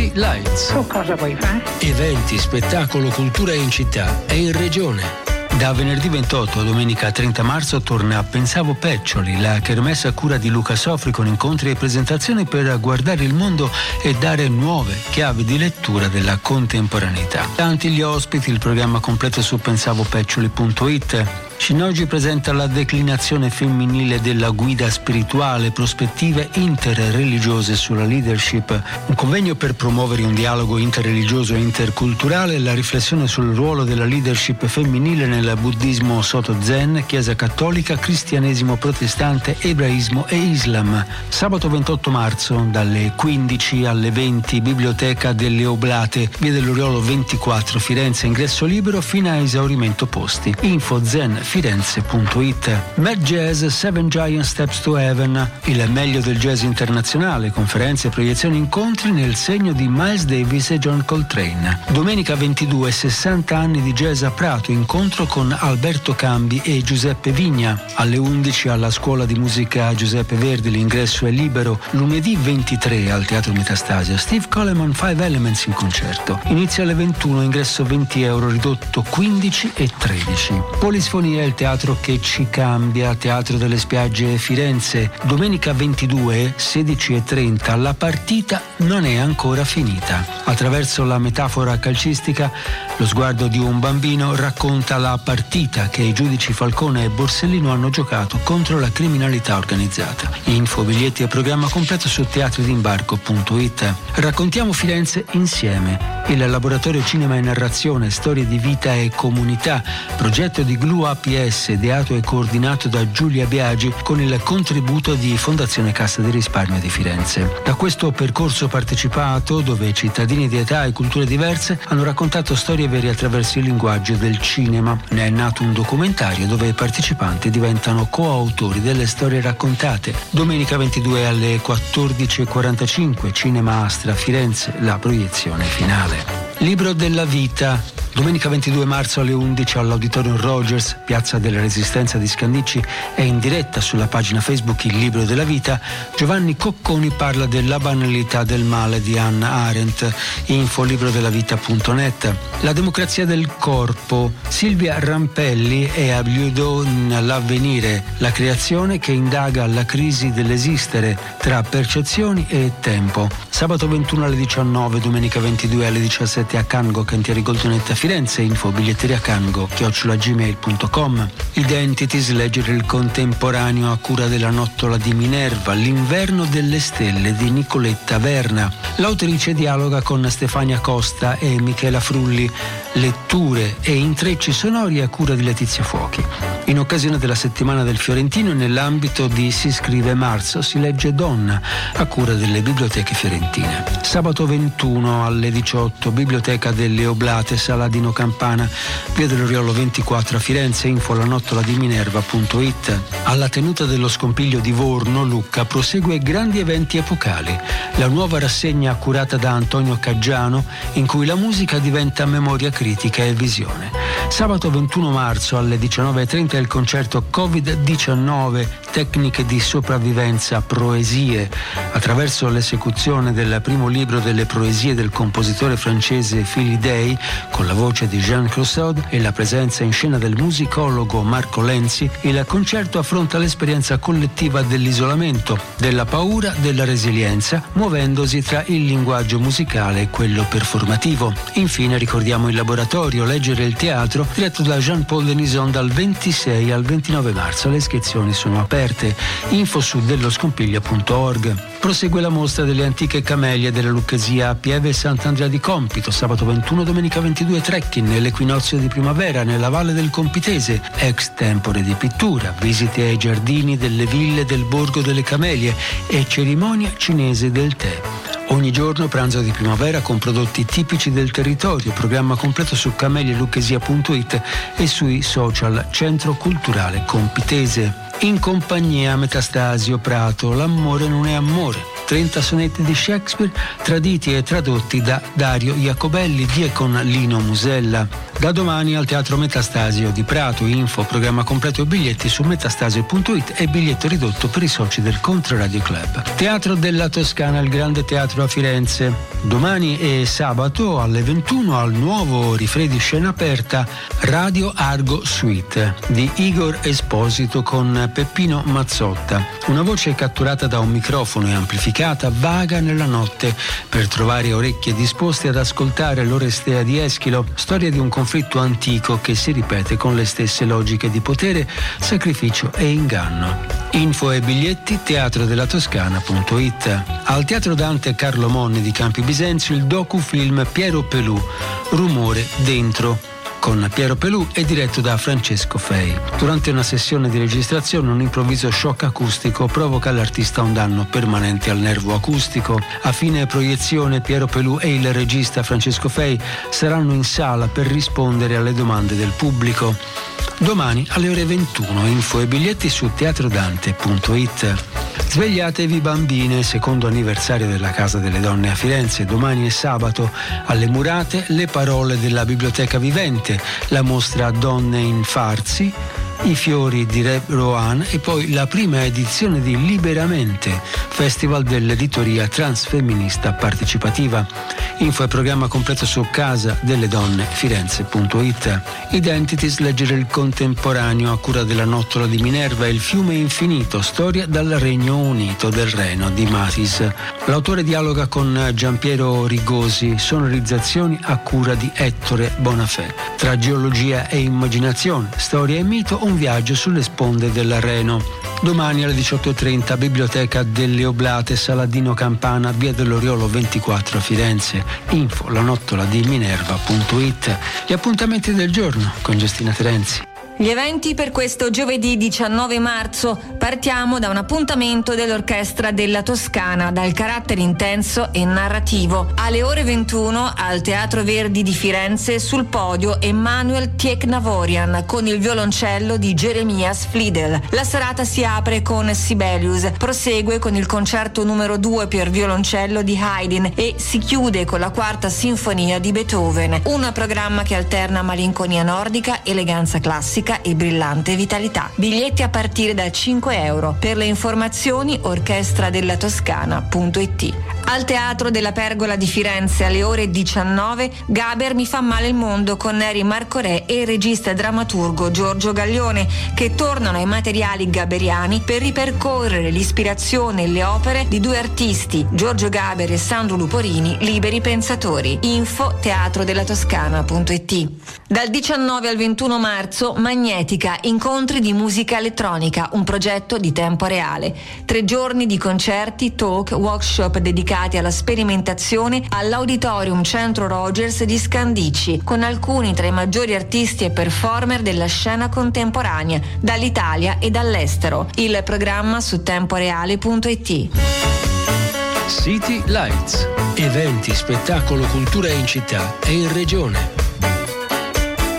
City Lights. Cosa vuoi fare? Eventi, spettacolo, cultura in città e in regione. Da venerdì 28 a domenica 30 marzo torna Pensavo Peccioli, la kermesse a cura di Luca Sofri, con incontri e presentazioni per guardare il mondo e dare nuove chiavi di lettura della contemporaneità. Tanti gli ospiti, il programma completo su pensavopeccioli.it. Shinnoji presenta la declinazione femminile della guida spirituale, prospettive interreligiose sulla leadership, un convegno per promuovere un dialogo interreligioso e interculturale, la riflessione sul ruolo della leadership femminile nel buddismo Soto Zen, Chiesa Cattolica, Cristianesimo Protestante, Ebraismo e Islam. Sabato 28 marzo dalle 15 alle 20, Biblioteca delle Oblate, Via dell'Oriolo 24, Firenze, ingresso libero fino a esaurimento posti. Info zenfirenze.it. Mad Jazz 7 Giant Steps to Heaven, il meglio del jazz internazionale, conferenze, proiezioni, incontri nel segno di Miles Davis e John Coltrane. Domenica 22, 60 anni di jazz a Prato, incontro con Alberto Cambi e Giuseppe Vigna. Alle 11 alla Scuola di Musica Giuseppe Verdi, l'ingresso è libero. Lunedì 23 al Teatro Metastasio, Steve Coleman 5 Elements in concerto. Inizia alle 21, ingresso 20 euro, ridotto 15 e 13. Polisfonia, il teatro che ci cambia, Teatro delle Spiagge Firenze. Domenica 22, 16:30, la partita non è ancora finita. Attraverso la metafora calcistica, lo sguardo di un bambino racconta la partita che i giudici Falcone e Borsellino hanno giocato contro la criminalità organizzata. Info, biglietti e programma completo su teatridimbarco.it. Raccontiamo Firenze insieme. Il laboratorio Cinema e Narrazione, Storie di Vita e Comunità, progetto di Glu APS, ideato e coordinato da Giulia Biagi con il contributo di Fondazione Cassa di Risparmio di Firenze. Da questo percorso partecipato, dove cittadini di età e culture diverse hanno raccontato storie vere attraverso il linguaggio del cinema, ne è nato un documentario dove i partecipanti diventano coautori delle storie raccontate. Domenica 22 alle 14:45, Cinema Astra Firenze, la proiezione finale. Libro della vita. Domenica 22 marzo alle 11 all'Auditorium Rogers, Piazza della Resistenza di Scandicci, è in diretta sulla pagina Facebook Il Libro della Vita. Giovanni Cocconi parla della banalità del male di Hannah Arendt. Info librodellavita.net. La democrazia del corpo. Silvia Rampelli è a Bliudo l'avvenire, la creazione che indaga la crisi dell'esistere tra percezioni e tempo. Sabato 21 alle 19, domenica 22 alle 17 a Cango, Cantieri Goltonetta Firenze. Info biglietteriacango@gmail.com. Identities, leggere il contemporaneo a cura della Nottola di Minerva. L'inverno delle stelle di Nicoletta Verna. L'autrice dialoga con Stefania Costa e Michela Frulli. Letture e intrecci sonori a cura di Letizia Fuochi. In occasione della settimana del Fiorentino e nell'ambito di Si scrive marzo si legge Donna a cura delle biblioteche fiorentine. Sabato 21 alle 18, Biblioteca delle Oblate, Saladino Campana, Via dell'Oriolo 24 a Firenze. Info lanottoladiMinerva.it. Alla tenuta dello Scompiglio di Vorno, Lucca, prosegue Grandi Eventi Epocali, la nuova rassegna curata da Antonio Caggiano in cui la musica diventa memoria critica e visione. Sabato 21 marzo alle 19:30 il concerto Covid-19, tecniche di sopravvivenza, proesie, attraverso l'esecuzione del primo libro delle proesie del compositore francese Philippe Day, con la voce di Jean Clouseau e la presenza in scena del musicologo Marco Lenzi. Il concerto affronta l'esperienza collettiva dell'isolamento, della paura, della resilienza, muovendosi tra il linguaggio musicale e quello performativo. Infine ricordiamo il laboratorio Leggere il teatro, diretto da Jean-Paul Denison dal 26 al 29 marzo. Le iscrizioni sono aperte. Info su delloscompiglio.org. Prosegue la mostra delle antiche camelie della Lucchesia a Pieve Sant'Andrea di Compito. Sabato 21, domenica 22 trekking nell'equinozio di primavera nella Valle del Compitese, ex tempore di pittura, visite ai giardini delle ville del Borgo delle Camelie e cerimonia cinese del tè. Ogni giorno pranzo di primavera con prodotti tipici del territorio. Programma completo su camelielucchesia.it e sui social Centro Culturale Compitese. In compagnia Metastasio Prato, l'amore non è amore. 30 sonetti di Shakespeare traditi e tradotti da Dario Iacobelli di e con Lino Musella. Da domani al Teatro Metastasio di Prato. Info, programma completo e biglietti su metastasio.it e biglietto ridotto per i soci del Controradio Club. Teatro della Toscana, il Grande Teatro a Firenze. Domani e sabato alle 21 al nuovo Rifredi scena aperta Radio Argo Suite di Igor Esposito con Peppino Mazzotta. Una voce catturata da un microfono e amplificata vaga nella notte per trovare orecchie disposte ad ascoltare l'Orestea di Eschilo, storia di un conflitto antico che si ripete con le stesse logiche di potere, sacrificio e inganno. Info e biglietti teatrodellatoscana.it. Al Teatro Dante Carlo Monni di Campi Bisenzio il docufilm Piero Pelù, Rumore dentro, con Piero Pelù è diretto da Francesco Fei. Durante una sessione di registrazione un improvviso shock acustico provoca all'artista un danno permanente al nervo acustico. A fine proiezione Piero Pelù e il regista Francesco Fei saranno in sala per rispondere alle domande del pubblico. Domani alle ore 21, info e biglietti su teatrodante.it. Svegliatevi bambine, secondo anniversario della Casa delle Donne a Firenze. Domani è sabato, alle Murate le parole della Biblioteca Vivente, la mostra Donne in Farsi, i fiori di Re Rohan e poi la prima edizione di Liberamente, festival dell'editoria transfemminista partecipativa. Info e programma completo su casadelledonnefirenze.it. Identities, leggere il contemporaneo a cura della Nottola di Minerva e il fiume infinito, storia dal Regno Unito del Reno di Matisse. L'autore dialoga con Giampiero Rigosi, sonorizzazioni a cura di Ettore Bonafè. Tra geologia e immaginazione, storia e mito, un viaggio sulle sponde del Reno. Domani alle 18.30, Biblioteca delle Oblate, Saladino Campana, via dell'Oriolo 24 a Firenze. Info, la nottola di Minerva.it. Gli appuntamenti del giorno con Giustina Terenzi. Gli eventi per questo giovedì 19 marzo. Partiamo da un appuntamento dell'Orchestra della Toscana dal carattere intenso e narrativo. Alle ore 21 al Teatro Verdi di Firenze sul podio Emanuel Tieknavorian con il violoncello di Jeremias Fliedel. La serata si apre con Sibelius, prosegue con il concerto numero 2 per violoncello di Haydn e si chiude con la quarta sinfonia di Beethoven. Un programma che alterna malinconia nordica, eleganza classica e brillante vitalità. Biglietti a partire da €5. Per le informazioni orchestradellatoscana.it. Al Teatro della Pergola di Firenze alle ore 19 Gaber mi fa male il mondo con Neri Marcorè e il regista e drammaturgo Giorgio Gaglione che tornano ai materiali gaberiani per ripercorrere l'ispirazione e le opere di due artisti, Giorgio Gaber e Sandro Luporini, liberi pensatori. Info teatrodellatoscana.it. Dal 19 al 21 marzo Magnetica, incontri di musica elettronica, un progetto di tempo reale. 3 giorni di concerti, talk, workshop dedicati alla sperimentazione all'Auditorium Centro Rogers di Scandicci, con alcuni tra i maggiori artisti e performer della scena contemporanea, dall'Italia e dall'estero. Il programma su temporeale.it. City Lights, eventi, spettacolo, cultura in città e in regione.